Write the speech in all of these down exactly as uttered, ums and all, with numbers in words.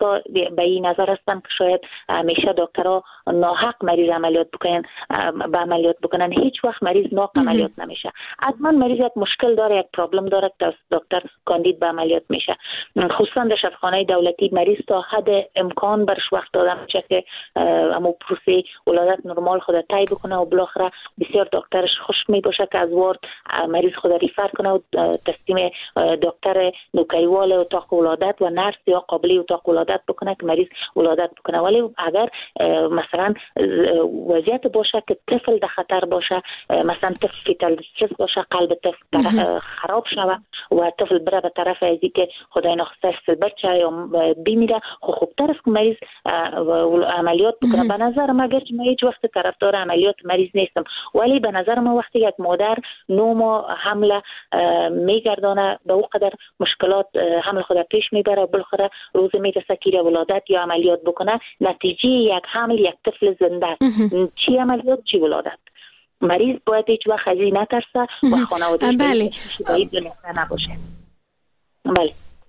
ها به این نظر هستند که شاید همیشه دکترها ناحق مریض عملیات بکنن به عملیات بکنن. هیچ وقت مریض ناحق عملیات نمیشه. حتما مریض یک مشکل داره، یک پرابلم داره که دکتر کاندید به عملیات میشه. خصوصا در شفاخانه دولتی مریض تا حد امکان برش وقت داده میشه که امو پروسه ولادت نرمال خود طی بکنه و بالاخره بسیار دکترش خوش می باشه که از وارد مریض خود ریفر کنه و تسلیم دکتر نوکریوال اتاق ولادت و نرس یا قابلی اتاق ولادت بکنه که مریض ولادت بکنه. ولی اگر مثلا وضعیت باشه که طفل در خطر باشه، مثلا طفل فیتال استرس باشه، قلب طفل خراب شوه و طفل بره به طرف ازی که خدای نخواسته بچه یا بمیره، خب خوبتر است که مریض عملیات بکنه. به نظر من اگرچه من هیچ وقت طرفدار عملیات مریض نیستم، ولی به نظر من وقتی یک مادر نو ماه حمله میگردانه به او قدر مشکلات حمل خود پیش میبره و بالاخره روز میرسه که ولادت یا عملیات بکنه، نتیجه یک حمل یک طفل زنده است. چی عملیات چی ولادت. مریض باید هیچ وقت از این نترسه و خانواده‌اش بله باید نباشه. بله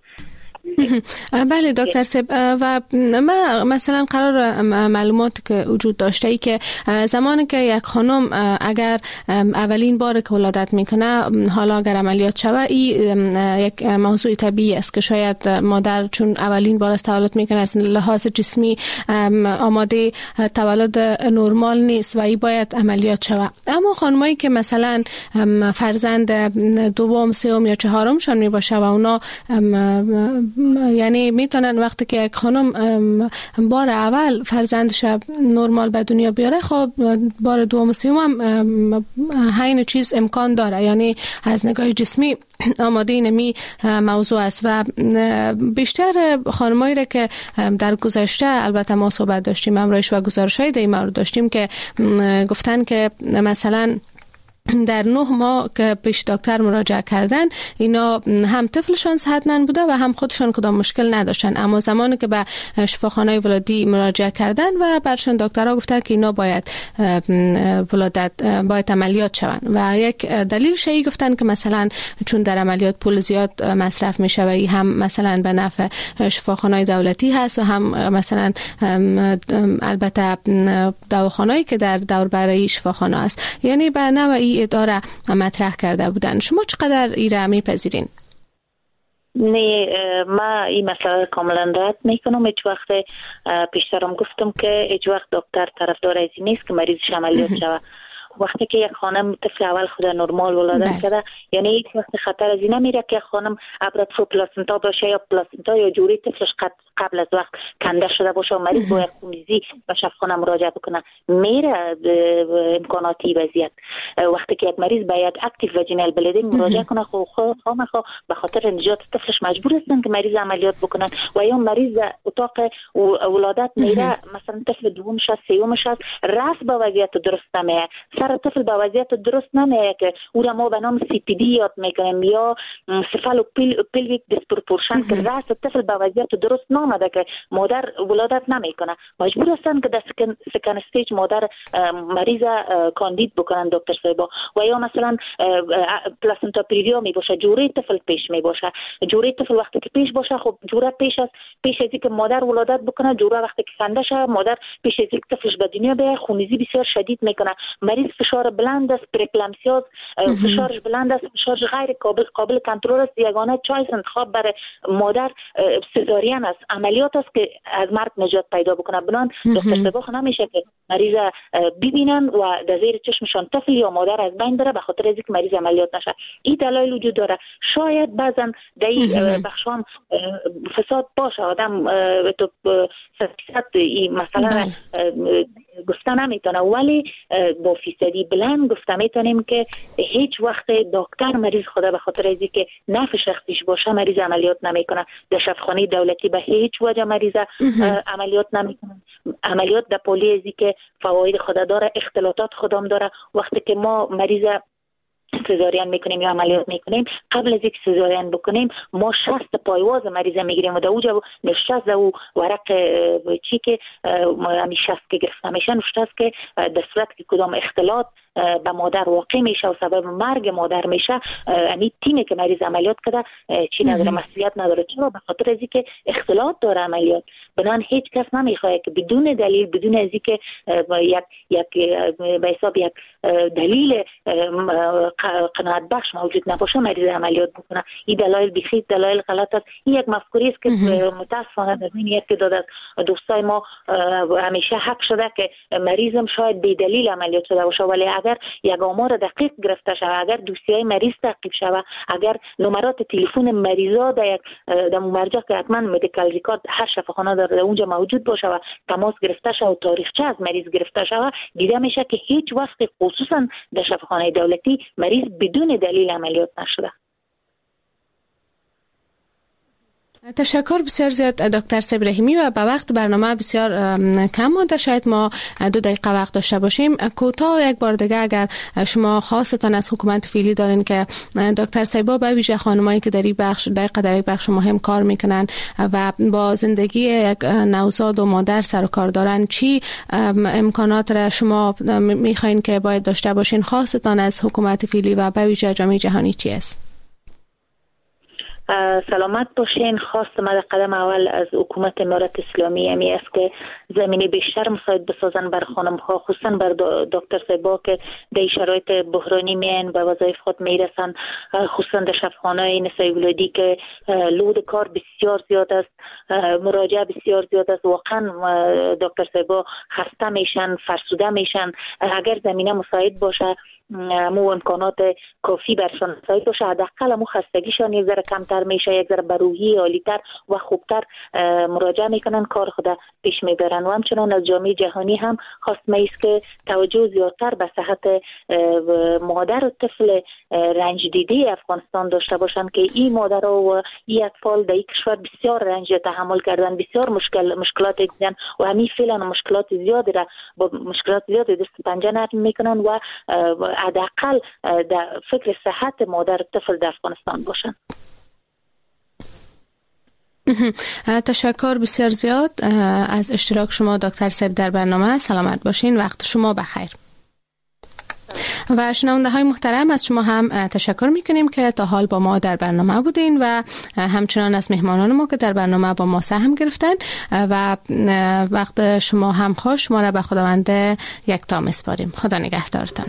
بله دکتر سب، و ما مثلا قرار معلوماتی که وجود داشته ای که زمانی که یک خانم اگر اولین بار که ولادت میکنه، حالا اگر عملیات شوه، این یک موضوع طبیعی است که شاید مادر چون اولین بار است تولد میکنه از لحاظ جسمی آماده تولد نرمال نیست و این باید عملیات شوه. اما خانمایی که مثلا فرزند دوم، سوم یا چهارمشان می باشه و اونا یعنی میتونن وقتی که یک خانم بار اول فرزندش نرمال به دنیا بیاره، خب بار دوم و سوم هم همین چیز امکان داره، یعنی از نگاه جسمی آماده اینمی موضوع است. و بیشتر خانمایی را که در گذشته البته ما صحبت داشتیم امروز و گزارش‌های در این مورد داشتیم که گفتن که مثلا در نه ماه که پیش دکتر مراجعه کردن، اینا هم طفلشان صحتمند بوده و هم خودشان کدام مشکل نداشتن، اما زمانی که به شفاخانه ولادی مراجعه کردن و برشان دکترها گفتن که اینا باید ولادت باید عملیات شون و یک دلیل شیعی گفتن که مثلا چون در عملیات پول زیاد مصرف میشه و ای هم مثلا به نفع شفاخانه دولتی هست و هم مثلا البته دواخانه‌ای که در دور برای شفاخانه است، یعنی به نوعی اداره مطرح کرده بودن. شما چقدر ای را میپذیرین؟ نه، ما این مسئله کاملا رد میکنم. هیچ وقت پیشترم گفتم که هیچ وقت دکتر طرفدار از این نیست که مریضش عملیات شود. وقتی که یک خانم طفل اول خود نرمال ولادت کرده، یعنی هیچ وقت خطر از این نمیره که خانم ابراترو پلاسنتا باشه یا پلاسنتا یا جوری طفلش قبل از وقت کنده شده باشه و مریض باید خونریزی به شفاخانه مراجعه بکنه. میره امکاناتی وضعیت. وقتی که یک مریض باید اکتیو وجینال بلیدینگ مراجعه کنه، خو خو خو به خاطر نجات طفلش مجبور هستن که مریض عملیات بکنن و یا مریض اتاق ولادت میره، مثلا طفل دومش است، سومش است، راست به وضعیت درست نمیه، سر طفل به وضعیت درست نمیه که او را ما به نام سی پی دی یاد میکنیم یا سفالو پیلویک دیسپروپورشن که راست طفل به وضعیت درست نامده که مادر ولادت نمیکنه. مجبور هستن که در سکن, سکن استیج مادر مریض کاندید بکنن دکتر صاحبا. و یا مثلا پلاسنتا پریویا می باشه، جوره طفل پیش می باشه. جوره طفل وقتی که پیش باشه، خب جوره پیش است، پیش از اینکه مادر ولادت بکنه، جوره وقتی که کنده شه مادر پیش از اینکه طفلش به دنیا بیاد خونریزی بسیار شدید میکنه. مریض فشار بلند است، پرکلامسیاز فشارش بلند است، فشارش غیر قابل قابل کنترل است. یگانه چایس انتخاب برای مادر سزارین است، عملیات است که از مرگ نجات پیدا بکنه. بنان دکتر صاحب نمیشه که مریض ببینن و در زیر چشمشان طفل یا مادر از بین بره به خاطر اینکه مریض عملیات نشه. این دلایل وجود داره. شاید بعضن در این بخشام فساد باشه، آدم تو فساد این مثلا گفته نمیتونه، ولی با فیصدی بلند گفته میتونیم که هیچ وقت دکتر مریض خدا به خاطر از اینکه نفع شخصیش باشه مریض عملیات نمیکنه. در شفاخانه دولتی به هیچ وجه مریض عملیات نمیکنه. عملیات در پولی از اینکه فواید خدا داره، اختلالات خودم داره. وقتی که ما مریض سزارین میکنیم یا عملیات میکنیم، قبل از اینکه سزارین بکنیم ما شست پایواز مریض میگیریم و در اوجا نشست او ورق چی که همی شست که گرفته میشن نشست که در صورت که کدام اختلاط به مادر واقع میشه و سبب مرگ مادر میشه، همین تیمی که مریض عملیات کرده چی نداره، مسئولیت نداره. چرا؟ به خاطر از اینکه اختلاط داره عملیات. بنان هیچ کس نمیخواد که بدون دلیل، بدون از اینکه یک یک به حساب یک دلیل قناعت بخش موجود نباشه مریض عملیات بکنه. این دلایل بیخی دلایل غلط است. این یک مفکوری است که متاسفانه در این یک تعداد از دوستای ما همیشه حق شده که مریضم شاید بی دلیل عملیات شده باشه، ولی اگر یک آمار دقیق گرفته شود، اگر دوسیه مریض تعقیب شود، اگر نمرات تلفن مریضا در یک در مرجع که حتما مدیکال ریکارد هر شفاخانه در اونجا موجود باشه و تماس گرفته شود و تاریخچه از مریض گرفته شود، دیده میشه که هیچ وقت خصوصا در شفاخانه دولتی مریض بدون دلیل عملیات نشده. تشکر بسیار زیاد دکتر صاحب رحیمی. و به وقت برنامه بسیار کم مانده، شاید ما دو دقیقه وقت داشته باشیم. کوتاه یک بار دیگه اگر شما خواستان از حکومت فعلی دارین که دکتر صاحبا به ویژه خانمایی که در این بخش در قدر یک بخش مهم کار میکنن و با زندگی یک نوزاد و مادر سر و کار دارن، چی امکانات را شما میخواین که باید داشته باشین خواستان از حکومت فعلی و به ویژه جامعه جهانی چی است؟ سلامت باشین. خواست من قدم اول از حکومت امارت اسلامی همی است که زمینی بیشتر مساعد بسازن بر خانم ها، خصوصا بر دکتر صاحبا که در شرایط بحرانی میان به وظایف خود میرسن، خصوصا در شفاخانه نسای ولادی که لود کار بسیار زیاد است، مراجعه بسیار زیاد است. واقعا دکتر صاحبا خسته میشن، فرسوده میشن. اگر زمینه مساعد باشه، مو امکانات کافی برشان مساعد باشه، حداقل مو خستگیشان یک ذره کمتر میشه، یک ذره بروحی عالی‌تر و خوبتر مراجعه میکنن، کار خود پیش میبرن. و همچنان از جامعه جهانی هم خواستم است که توجه زیادتر به صحت مادر و طفل رنج دیده افغانستان داشته باشن که این مادرها و این اطفال در این کشور بسیار رنج تحمل کردن، بسیار مشکل مشکلات دیدن و همین فعلا مشکلات زیادی را با مشکلات زیادی دست پنجه نرم میکنن و حداقل در فکر صحت مادر طفل در افغانستان باشن. تشکر بسیار زیاد از اشتراک شما دکتر صاحب در برنامه. سلامت باشین، وقت شما بخیر. و شنونده های محترم، از شما هم تشکر میکنیم که تا حال با ما در برنامه بودین و همچنان از مهمانان ما که در برنامه با ما سهم گرفتن. و وقت شما هم خوش. ما را به خداوند یکتا میسپاریم. خدا نگهدارتان.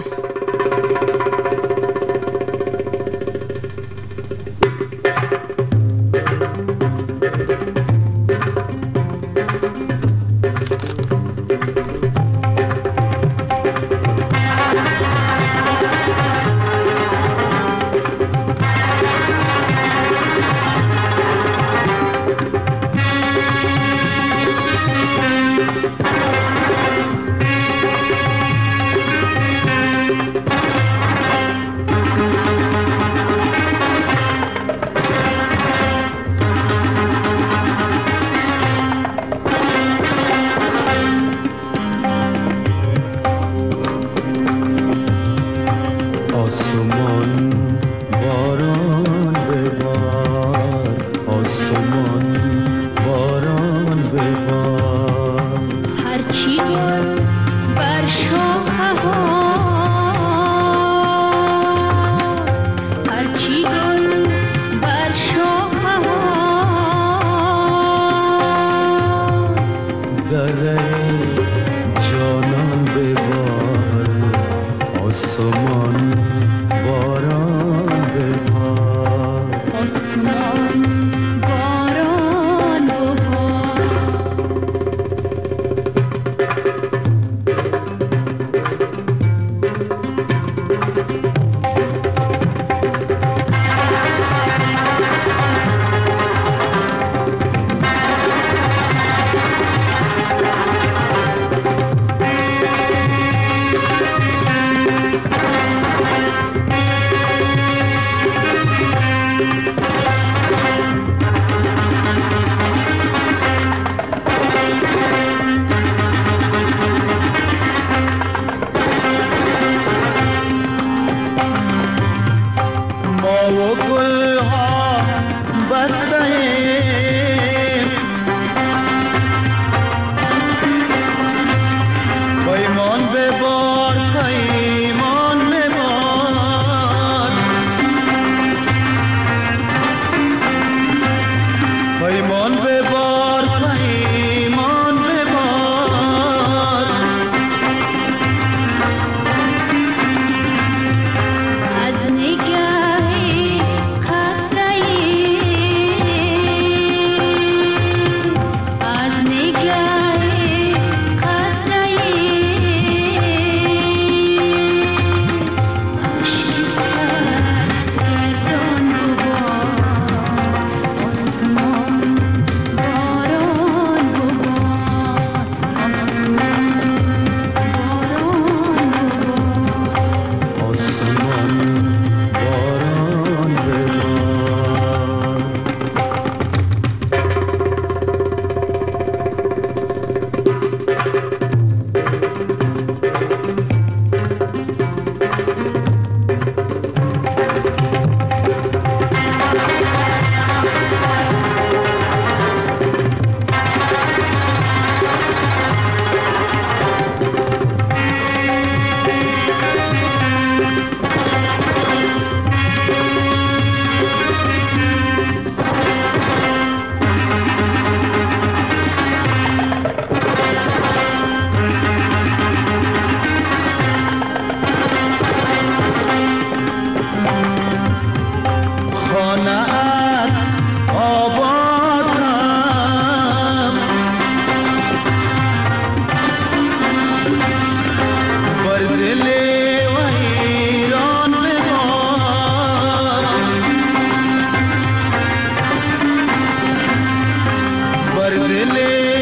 بر دل